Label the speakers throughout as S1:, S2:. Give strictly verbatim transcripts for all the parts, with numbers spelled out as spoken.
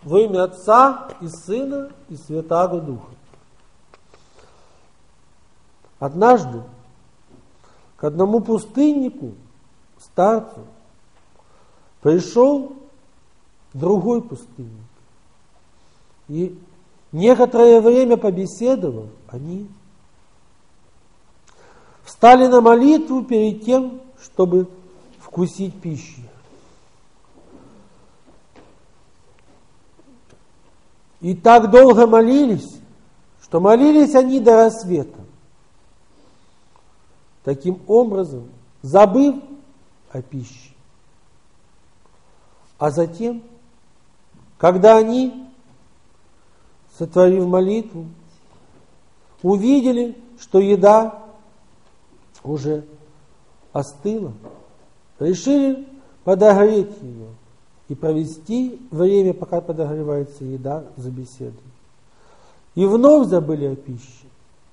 S1: Во имя Отца и Сына и Святаго Духа. Однажды к одному пустыннику, старцу, пришел другой пустынник. И некоторое время побеседовав, они встали на молитву перед тем, чтобы вкусить пищу. И так долго молились, что молились они до рассвета. Таким образом, забыв о пище. А затем, когда они, сотворив молитву, увидели, что еда уже остыла, решили подогреть ее и провести время, пока подогревается еда, за беседой. И вновь забыли о пище.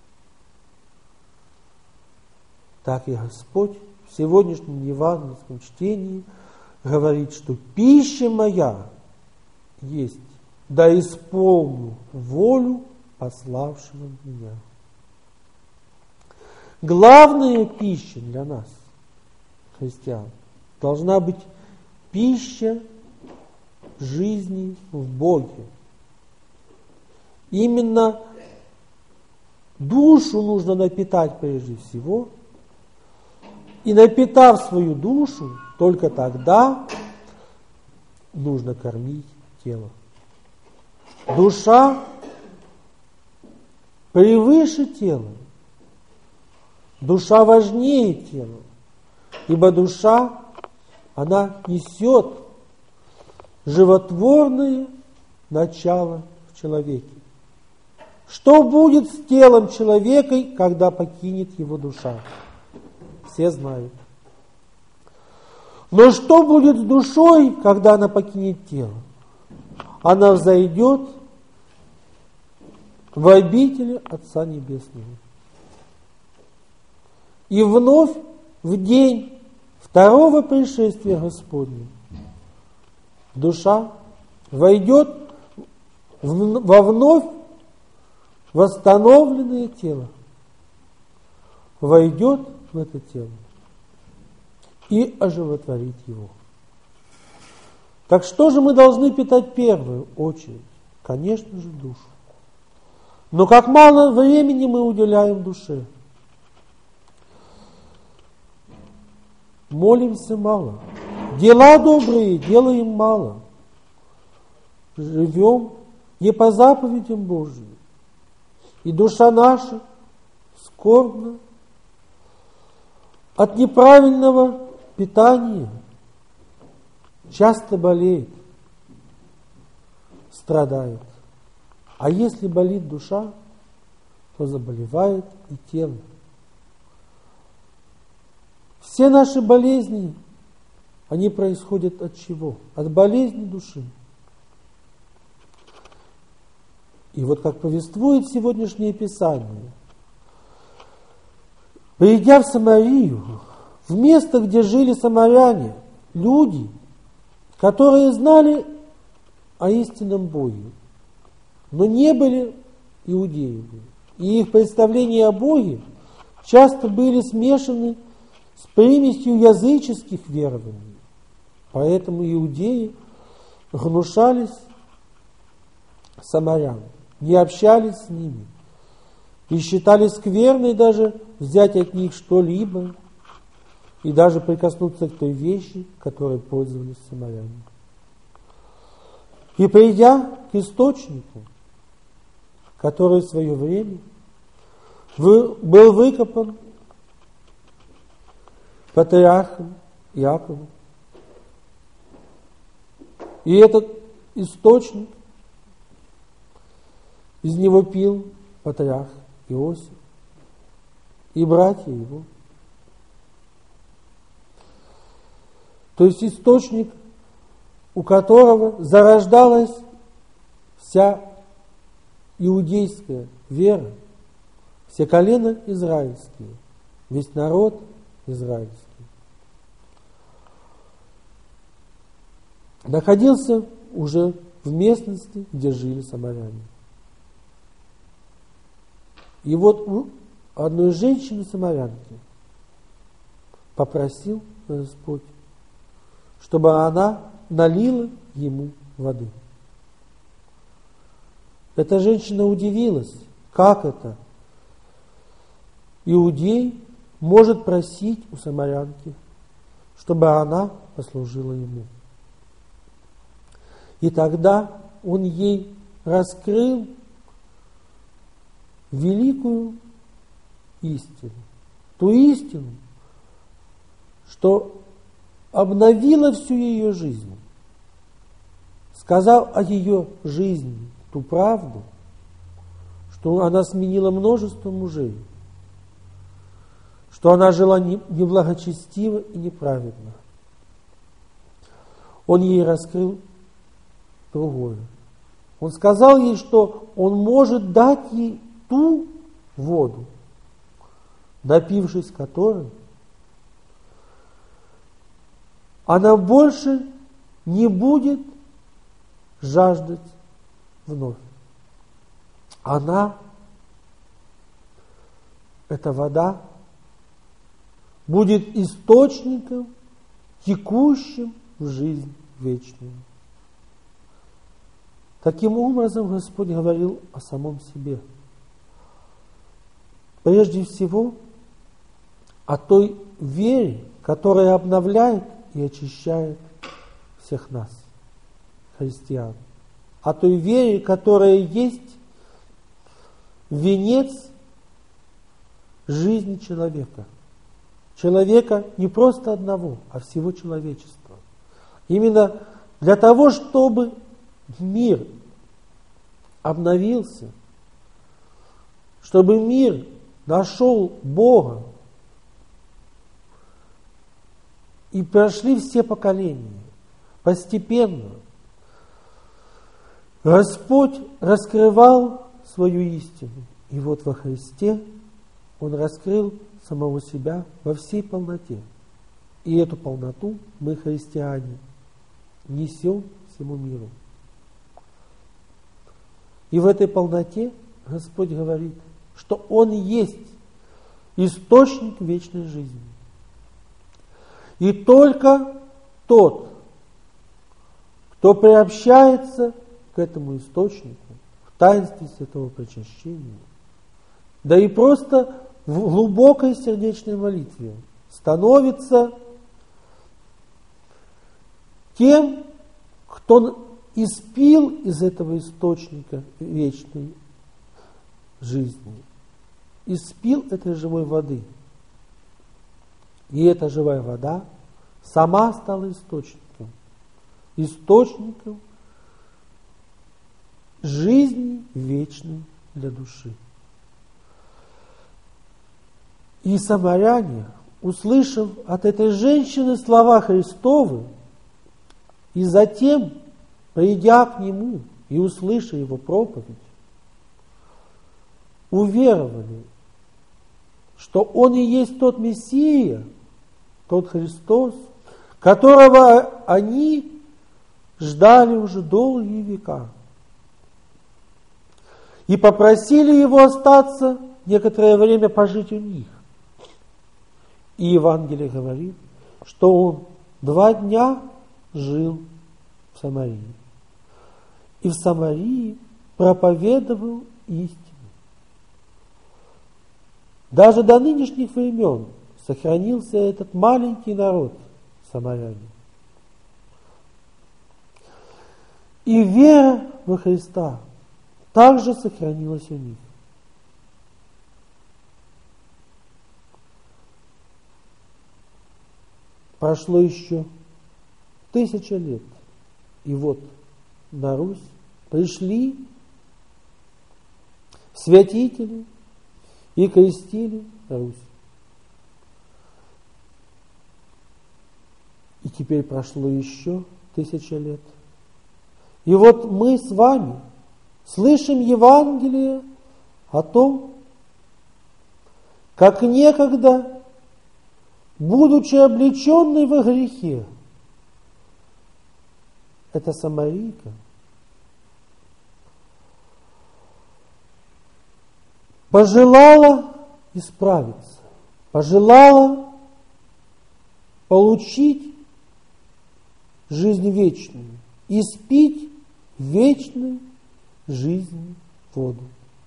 S1: Так и Господь в сегодняшнем евангельском чтении говорит, что пища моя есть, да исполню волю пославшего меня. Главная пища для нас, христиан, должна быть пища жизни в Боге. Именно душу нужно напитать прежде всего, и напитав свою душу, только тогда нужно кормить тело. Душа превыше тела. Душа важнее тела, ибо душа, она несет животворное начало в человеке. Что будет с телом человека, когда покинет его душа? Все знают. Но что будет с душой, когда она покинет тело? Она взойдет в обители Отца Небесного. И вновь в день второго пришествия Господня душа войдет во вновь восстановленное тело, войдет в это тело и оживотворит его. Так что же мы должны питать в первую очередь? Конечно же, душу. Но как мало времени мы уделяем душе. Молимся мало. Дела добрые делаем мало. Живем не по заповедям Божьим. И душа наша скорбна от неправильного питания, часто болеет, страдает. А если болит душа, то заболевает и тело. Все наши болезни, они происходят от чего? От болезни души. И вот как повествует сегодняшнее Писание, придя в Самарию, в место, где жили самаряне, люди, которые знали о истинном Боге, но не были иудеями. И их представления о Боге часто были смешаны с примесью языческих верований. Поэтому иудеи гнушались самарян, не общались с ними и считали скверной даже взять от них что-либо и даже прикоснуться к той вещи, которой пользовались самаряне. И придя к источнику, который в свое время был выкопан патриархом Иаковом, и этот источник, из него пил патриарх Иосиф и братья его. То есть источник, у которого зарождалась вся иудейская вера, все колена израильские, весь народ израильский, находился уже в местности, где жили самаряне. И вот у одной женщины-самарянки попросил Господь, чтобы она налила ему воды. Эта женщина удивилась, как это иудей может просить у самарянки, чтобы она послужила ему. И тогда он ей раскрыл великую истину, ту истину, что обновила всю ее жизнь, сказал о ее жизни ту правду, что она сменила множество мужей, что она жила неблагочестиво и неправедно. Он ей раскрыл другое. Он сказал ей, что он может дать ей ту воду, напившись которой, она больше не будет жаждать вновь. Она, эта вода, будет источником, текущим в жизнь вечную. Таким образом, Господь говорил о самом себе. Прежде всего, о той вере, которая обновляет и очищает всех нас, христиан. О той вере, которая есть венец жизни человека. Человека не просто одного, а всего человечества. Именно для того, чтобы мир обновился, чтобы мир нашел Бога, и прошли все поколения. Постепенно Господь раскрывал свою истину. И вот во Христе Он раскрыл самого себя во всей полноте. И эту полноту мы, христиане, несем всему миру. И в этой полноте Господь говорит, что Он есть источник вечной жизни. И только тот, кто приобщается к этому источнику, в таинстве святого причащения, да и просто в глубокой сердечной молитве, становится тем, кто испил из этого источника вечной жизни, испил этой живой воды. И эта живая вода сама стала источником, источником жизни вечной для души. И самаряне, услышав от этой женщины слова Христовы, и затем, придя к Нему и услышав Его проповедь, уверовали, что Он и есть тот Мессия, тот Христос, которого они ждали уже долгие века. И попросили Его остаться некоторое время пожить у них. И Евангелие говорит, что Он два дня жил в Самарии. И в Самарии проповедовал истину. Даже до нынешних времен сохранился этот маленький народ, самаряне. И вера во Христа также сохранилась у них. Прошло еще тысяча лет, и вот на Русь пришли святители и крестили Русь. И теперь прошло еще тысяча лет. И вот мы с вами слышим Евангелие о том, как некогда, будучи облеченной во грехе, эта самарийка пожелала исправиться, пожелала получить жизнь вечную, испить вечной жизни воду.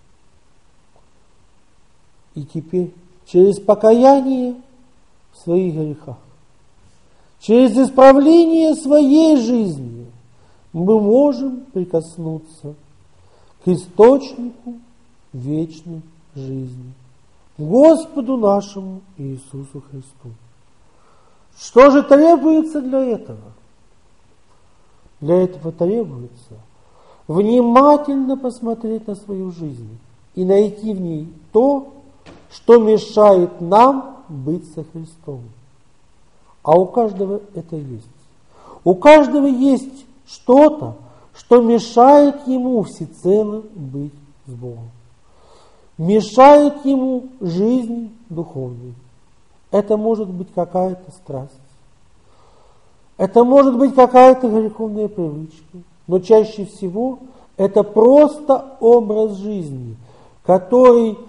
S1: И теперь через покаяние в своих грехах, через исправление своей жизни мы можем прикоснуться к источнику вечной жизни, Господу нашему Иисусу Христу. Что же требуется для этого? Для этого требуется внимательно посмотреть на свою жизнь и найти в ней то, что мешает нам быть со Христом. А у каждого это есть. У каждого есть что-то, что мешает ему всецело быть с Богом. Мешает ему жизни духовной. Это может быть какая-то страсть. Это может быть какая-то греховная привычка. Но чаще всего это просто образ жизни, который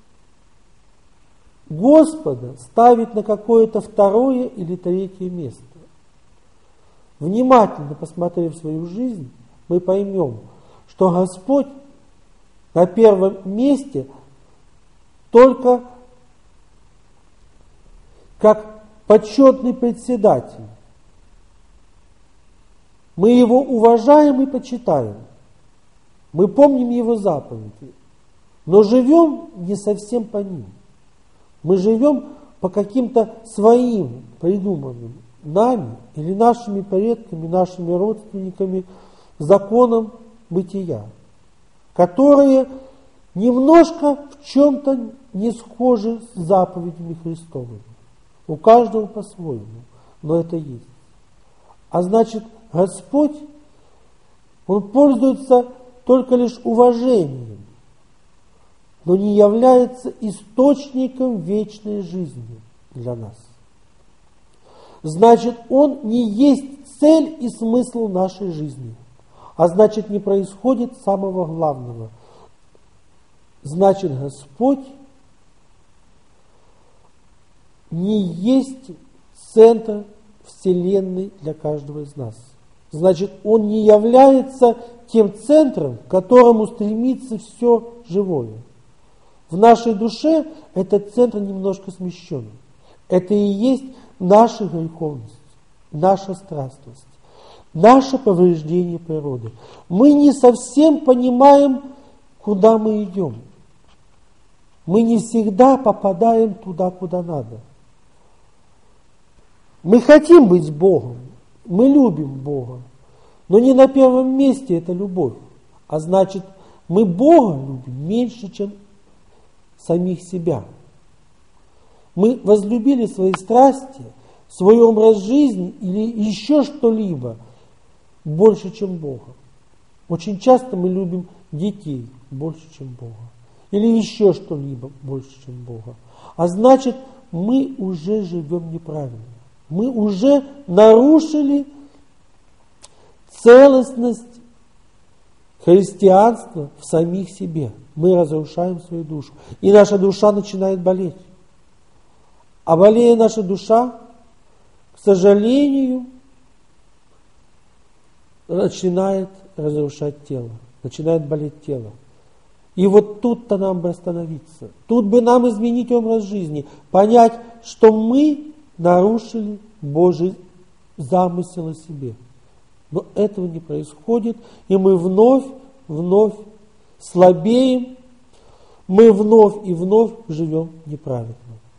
S1: Господа ставит на какое-то второе или третье место. Внимательно посмотрев свою жизнь, мы поймем, что Господь на первом месте только как почетный председатель. Мы Его уважаем и почитаем. Мы помним Его заповеди, но живем не совсем по ним. Мы живем по каким-то своим придуманным нами или нашими предками, нашими родственниками законам бытия, которые немножко в чем-то не схожи с заповедями Христовыми. У каждого по-своему, но это есть. А значит, Господь, Он пользуется только лишь уважением, но не является источником вечной жизни для нас. Значит, Он не есть цель и смысл нашей жизни, а значит, не происходит самого главного. Значит, Господь не есть центр Вселенной для каждого из нас. Значит, Он не является тем центром, к которому стремится все живое. В нашей душе этот центр немножко смещен. Это и есть наша греховность, наша страстность, наше повреждение природы. Мы не совсем понимаем, куда мы идем. Мы не всегда попадаем туда, куда надо. Мы хотим быть с Богом, мы любим Бога, но не на первом месте это любовь. А значит, мы Бога любим меньше, чем самих себя. Мы возлюбили свои страсти, свой образ жизни или еще что-либо больше, чем Бога. Очень часто мы любим детей больше, чем Бога. Или еще что-либо больше, чем Бога. А значит, мы уже живем неправильно. Мы уже нарушили целостность христианства в самих себе. Мы разрушаем свою душу. И наша душа начинает болеть. А болея наша душа, к сожалению, начинает разрушать тело. Начинает болеть тело. И вот тут-то нам бы остановиться. Тут бы нам изменить образ жизни. Понять, что мы нарушили Божий замысел о себе. Но этого не происходит, и мы вновь, вновь слабеем, мы вновь и вновь живем неправильно.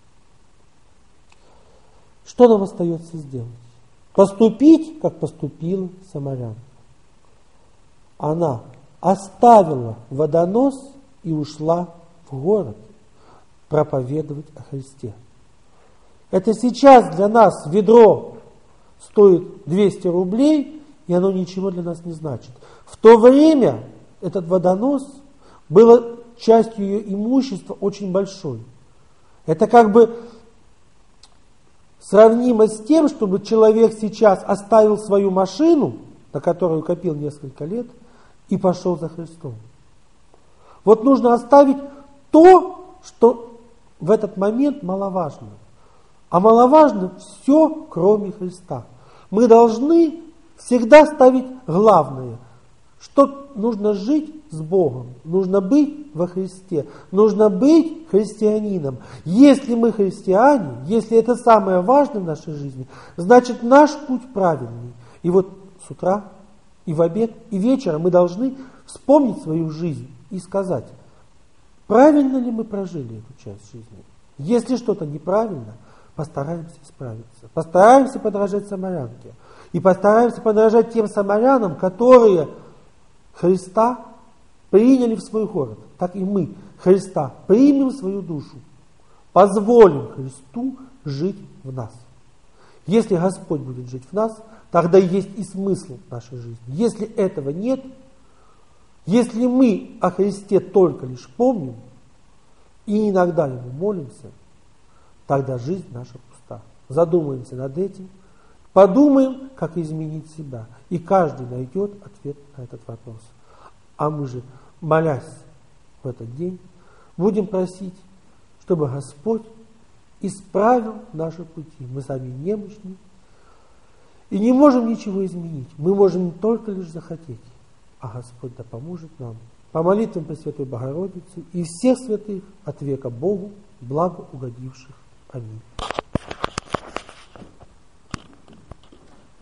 S1: Что нам остается сделать? Поступить, как поступила самарянка. Она оставила водонос и ушла в город проповедовать о Христе. Это сейчас для нас ведро стоит двести рублей, и оно ничего для нас не значит. В то время этот водонос был частью ее имущества очень большой. Это как бы сравнимо с тем, чтобы человек сейчас оставил свою машину, на которую копил несколько лет, и пошел за Христом. Вот нужно оставить то, что в этот момент маловажно. А маловажно все, кроме Христа. Мы должны всегда ставить главное, что нужно жить с Богом, нужно быть во Христе, нужно быть христианином. Если мы христиане, если это самое важное в нашей жизни, значит наш путь правильный. И вот с утра, и в обед, и вечером мы должны вспомнить свою жизнь и сказать, правильно ли мы прожили эту часть жизни. Если что-то неправильно, постараемся исправиться. Постараемся подражать самарянке. И постараемся подражать тем самарянам, которые Христа приняли в свой город. Так и мы Христа примем в свою душу. Позволим Христу жить в нас. Если Господь будет жить в нас, тогда есть и смысл нашей жизни. Если этого нет, если мы о Христе только лишь помним и иногда Ему молимся, тогда жизнь наша пуста. Задумаемся над этим, подумаем, как изменить себя. И каждый найдет ответ на этот вопрос. А мы же, молясь в этот день, будем просить, чтобы Господь исправил наши пути. Мы сами немощны и не можем ничего изменить. Мы можем только лишь захотеть. А Господь да поможет нам. По молитвам Пресвятой Богородицы и всех святых от века Богу, благо угодивших. Аминь.